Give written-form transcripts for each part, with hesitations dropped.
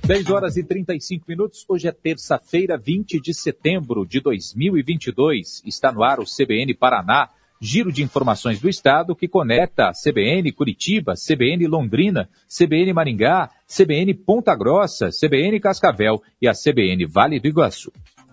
10h35. Hoje é terça-feira, 20 de setembro de 2022. Está no ar o CBN Paraná, giro de informações do Estado que conecta a CBN Curitiba, CBN Londrina, CBN Maringá, CBN Ponta Grossa, CBN Cascavel e a CBN Vale do Iguaçu.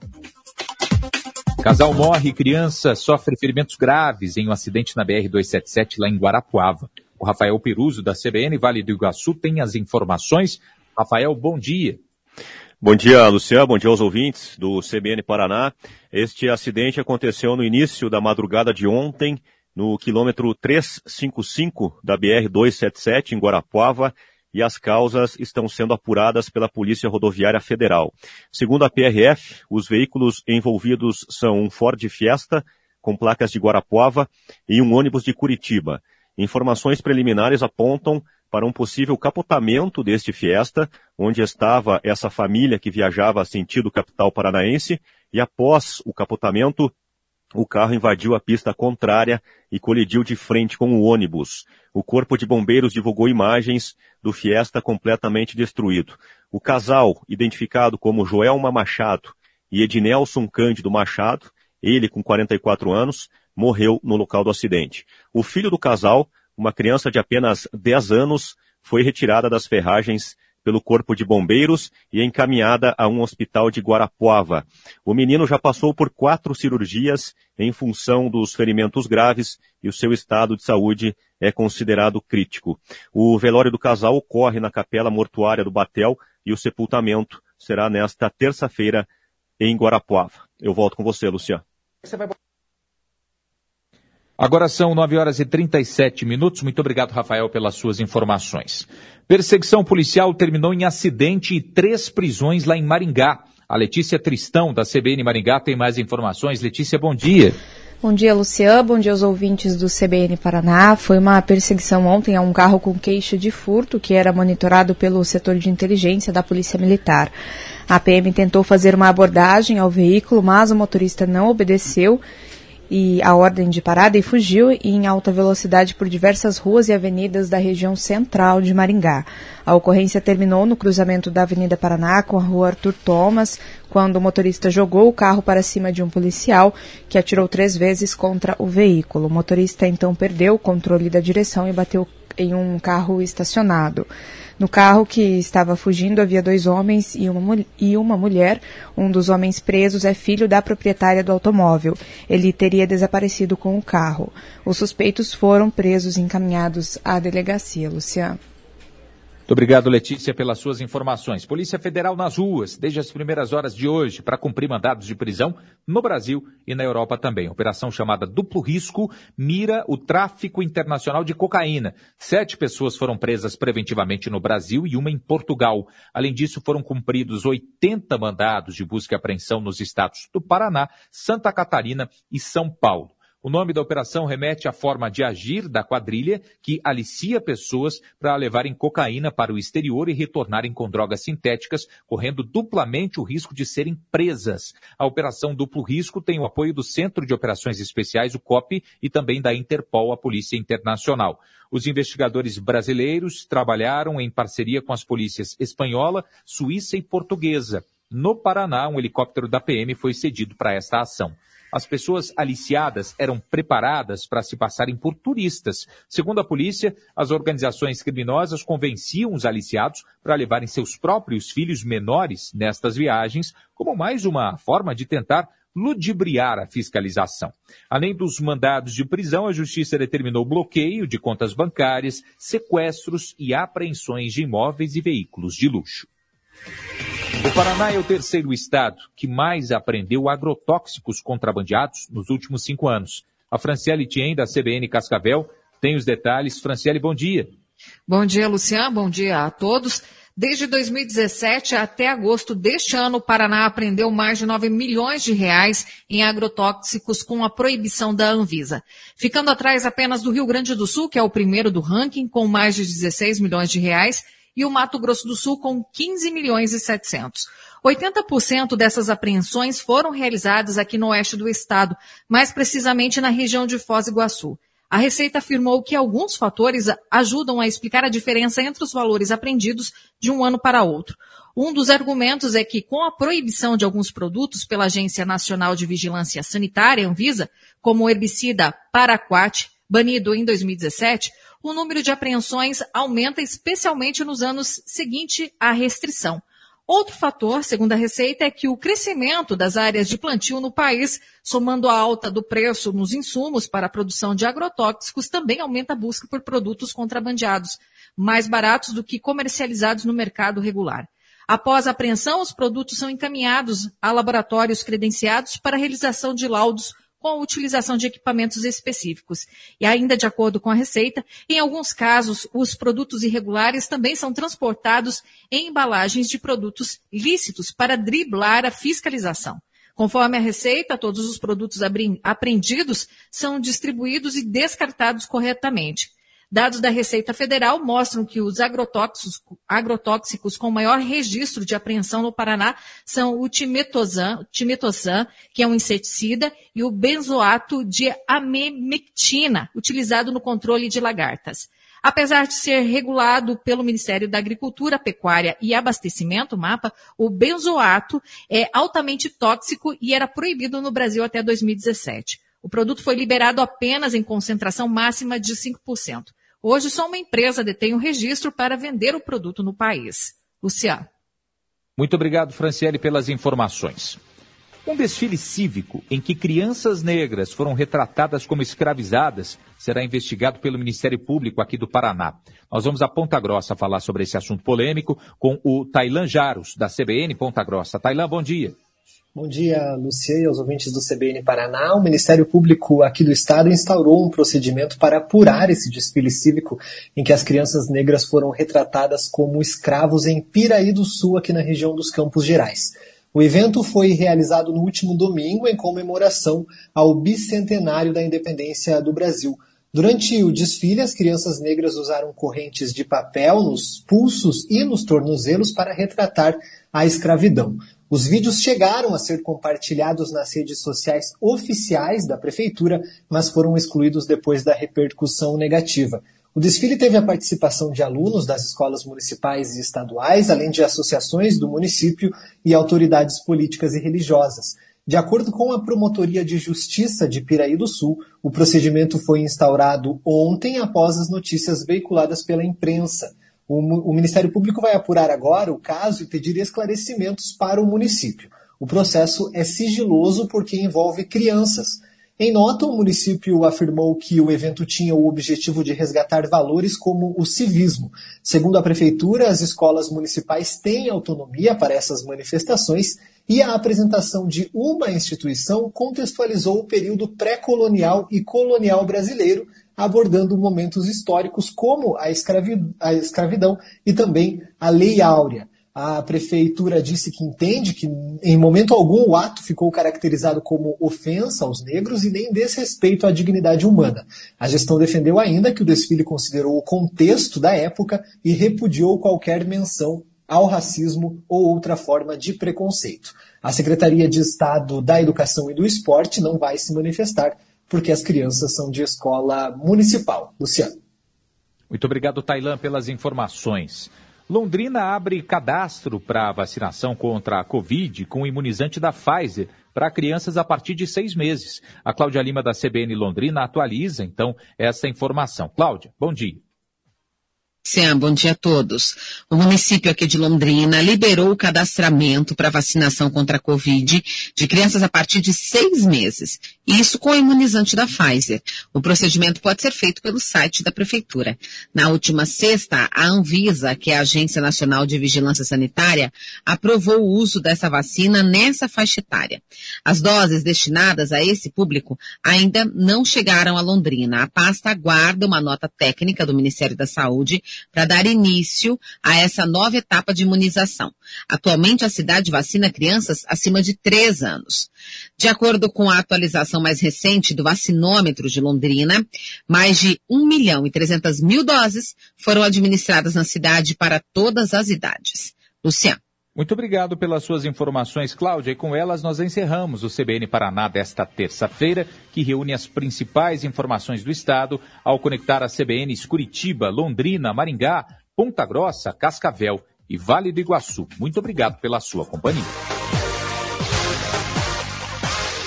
Casal morre e criança sofre ferimentos graves em um acidente na BR-277 lá em Guarapuava. O Rafael Peruso, da CBN Vale do Iguaçu, tem as informações. Rafael, bom dia. Bom dia, Luciano. Bom dia aos ouvintes do CBN Paraná. Este acidente aconteceu no início da madrugada de ontem, no quilômetro 355 da BR-277, em Guarapuava, e as causas estão sendo apuradas pela Polícia Rodoviária Federal. Segundo a PRF, os veículos envolvidos são um Ford Fiesta, com placas de Guarapuava, e um ônibus de Curitiba. Informações preliminares apontam para um possível capotamento deste Fiesta, onde estava essa família que viajava sentido capital paranaense, e após o capotamento, o carro invadiu a pista contrária e colidiu de frente com o ônibus. O Corpo de Bombeiros divulgou imagens do Fiesta completamente destruído. O casal, identificado como Joelma Machado e Ednelson Cândido Machado, ele com 44 anos, morreu no local do acidente. O filho do casal, uma criança de apenas 10 anos, foi retirada das ferragens pelo Corpo de Bombeiros e encaminhada a um hospital de Guarapuava. O menino já passou por 4 cirurgias em função dos ferimentos graves e o seu estado de saúde é considerado crítico. O velório do casal ocorre na capela mortuária do Batel e o sepultamento será nesta terça-feira em Guarapuava. Eu volto com você, Luciano. Agora são 9h37. Muito obrigado, Rafael, pelas suas informações. Perseguição policial terminou em acidente e 3 prisões lá em Maringá. A Letícia Tristão, da CBN Maringá, tem mais informações. Letícia, bom dia. Bom dia, Luciano. Bom dia aos ouvintes do CBN Paraná. Foi uma perseguição ontem a um carro com queixa de furto que era monitorado pelo setor de inteligência da Polícia Militar. A PM tentou fazer uma abordagem ao veículo, mas o motorista não obedeceu e a ordem de parada e fugiu em alta velocidade por diversas ruas e avenidas da região central de Maringá. A ocorrência terminou no cruzamento da Avenida Paraná com a rua Arthur Thomas, quando o motorista jogou o carro para cima de um policial, que atirou 3 vezes contra o veículo. O motorista então perdeu o controle da direção e bateu em um carro estacionado. No carro que estava fugindo havia 2 homens e uma mulher. Um dos homens presos é filho da proprietária do automóvel. Ele teria desaparecido com o carro. Os suspeitos foram presos e encaminhados à delegacia. Luciano. Muito obrigado, Letícia, pelas suas informações. Polícia Federal nas ruas, desde as primeiras horas de hoje, para cumprir mandados de prisão no Brasil e na Europa também. Operação chamada Duplo Risco mira o tráfico internacional de cocaína. 7 pessoas foram presas preventivamente no Brasil e uma em Portugal. Além disso, foram cumpridos 80 mandados de busca e apreensão nos estados do Paraná, Santa Catarina e São Paulo. O nome da operação remete à forma de agir da quadrilha que alicia pessoas para levarem cocaína para o exterior e retornarem com drogas sintéticas, correndo duplamente o risco de serem presas. A operação Duplo Risco tem o apoio do Centro de Operações Especiais, o COP, e também da Interpol, a Polícia Internacional. Os investigadores brasileiros trabalharam em parceria com as polícias espanhola, suíça e portuguesa. No Paraná, um helicóptero da PM foi cedido para esta ação. As pessoas aliciadas eram preparadas para se passarem por turistas. Segundo a polícia, as organizações criminosas convenciam os aliciados para levarem seus próprios filhos menores nestas viagens, como mais uma forma de tentar ludibriar a fiscalização. Além dos mandados de prisão, a Justiça determinou bloqueio de contas bancárias, sequestros e apreensões de imóveis e veículos de luxo. O Paraná é o terceiro estado que mais apreendeu agrotóxicos contrabandeados nos últimos 5 anos. A Franciele Tien, da CBN Cascavel, tem os detalhes. Franciele, bom dia. Bom dia, Luciano. Bom dia a todos. Desde 2017 até agosto deste ano, o Paraná apreendeu mais de 9 milhões de reais em agrotóxicos com a proibição da Anvisa. Ficando atrás apenas do Rio Grande do Sul, que é o primeiro do ranking, com mais de 16 milhões de reais, e o Mato Grosso do Sul com 15 milhões e 700. 80% dessas apreensões foram realizadas aqui no oeste do estado, mais precisamente na região de Foz do Iguaçu. A Receita afirmou que alguns fatores ajudam a explicar a diferença entre os valores apreendidos de um ano para outro. Um dos argumentos é que, com a proibição de alguns produtos pela Agência Nacional de Vigilância Sanitária, Anvisa, como o herbicida Paraquat, banido em 2017, o número de apreensões aumenta especialmente nos anos seguintes à restrição. Outro fator, segundo a Receita, é que o crescimento das áreas de plantio no país, somando a alta do preço nos insumos para a produção de agrotóxicos, também aumenta a busca por produtos contrabandeados, mais baratos do que comercializados no mercado regular. Após a apreensão, os produtos são encaminhados a laboratórios credenciados para a realização de laudos com a utilização de equipamentos específicos. E ainda de acordo com a Receita, em alguns casos, os produtos irregulares também são transportados em embalagens de produtos lícitos para driblar a fiscalização. Conforme a Receita, todos os produtos apreendidos são distribuídos e descartados corretamente. Dados da Receita Federal mostram que os agrotóxicos com maior registro de apreensão no Paraná são o timetosam, que é um inseticida, e o benzoato de amemectina, utilizado no controle de lagartas. Apesar de ser regulado pelo Ministério da Agricultura, Pecuária e Abastecimento, MAPA, o benzoato é altamente tóxico e era proibido no Brasil até 2017. O produto foi liberado apenas em concentração máxima de 5%. Hoje, só uma empresa detém o registro para vender o produto no país. Luciano. Muito obrigado, Franciele, pelas informações. Um desfile cívico em que crianças negras foram retratadas como escravizadas será investigado pelo Ministério Público aqui do Paraná. Nós vamos a Ponta Grossa falar sobre esse assunto polêmico com o Tailan Jaros, da CBN Ponta Grossa. Tailan, bom dia. Bom dia, Luciano, e aos ouvintes do CBN Paraná. O Ministério Público aqui do Estado instaurou um procedimento para apurar esse desfile cívico em que as crianças negras foram retratadas como escravos em Piraí do Sul, aqui na região dos Campos Gerais. O evento foi realizado no último domingo em comemoração ao bicentenário da independência do Brasil. Durante o desfile, as crianças negras usaram correntes de papel nos pulsos e nos tornozelos para retratar a escravidão. Os vídeos chegaram a ser compartilhados nas redes sociais oficiais da Prefeitura, mas foram excluídos depois da repercussão negativa. O desfile teve a participação de alunos das escolas municipais e estaduais, além de associações do município e autoridades políticas e religiosas. De acordo com a Promotoria de Justiça de Piraí do Sul, o procedimento foi instaurado ontem após as notícias veiculadas pela imprensa. O Ministério Público vai apurar agora o caso e pedir esclarecimentos para o município. O processo é sigiloso porque envolve crianças. Em nota, o município afirmou que o evento tinha o objetivo de resgatar valores como o civismo. Segundo a Prefeitura, as escolas municipais têm autonomia para essas manifestações e a apresentação de uma instituição contextualizou o período pré-colonial e colonial brasileiro, abordando momentos históricos como a escravidão e também a Lei Áurea. A Prefeitura disse que entende que, em momento algum, o ato ficou caracterizado como ofensa aos negros e nem desrespeito à dignidade humana. A gestão defendeu ainda que o desfile considerou o contexto da época e repudiou qualquer menção ao racismo ou outra forma de preconceito. A Secretaria de Estado da Educação e do Esporte não vai se manifestar, porque as crianças são de escola municipal. Luciano. Muito obrigado, Tailan, pelas informações. Londrina abre cadastro para vacinação contra a Covid com o imunizante da Pfizer para crianças a partir de 6 meses. A Cláudia Lima, da CBN Londrina, atualiza, então, essa informação. Cláudia, bom dia. Bom dia a todos. O município aqui de Londrina liberou o cadastramento para vacinação contra a Covid de crianças a partir de 6 meses. Isso com o imunizante da Pfizer. O procedimento pode ser feito pelo site da Prefeitura. Na última sexta, a Anvisa, que é a Agência Nacional de Vigilância Sanitária, aprovou o uso dessa vacina nessa faixa etária. As doses destinadas a esse público ainda não chegaram a Londrina. A pasta aguarda uma nota técnica do Ministério da Saúde para dar início a essa nova etapa de imunização. Atualmente, a cidade vacina crianças acima de 3 anos. De acordo com a atualização mais recente do vacinômetro de Londrina, mais de 1.300.000 doses foram administradas na cidade para todas as idades. Luciano. Muito obrigado pelas suas informações, Cláudia. E com elas nós encerramos o CBN Paraná desta terça-feira, que reúne as principais informações do Estado ao conectar as CBNs Curitiba, Londrina, Maringá, Ponta Grossa, Cascavel e Vale do Iguaçu. Muito obrigado pela sua companhia.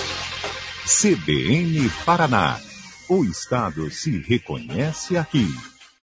CBN Paraná. O Estado se reconhece aqui.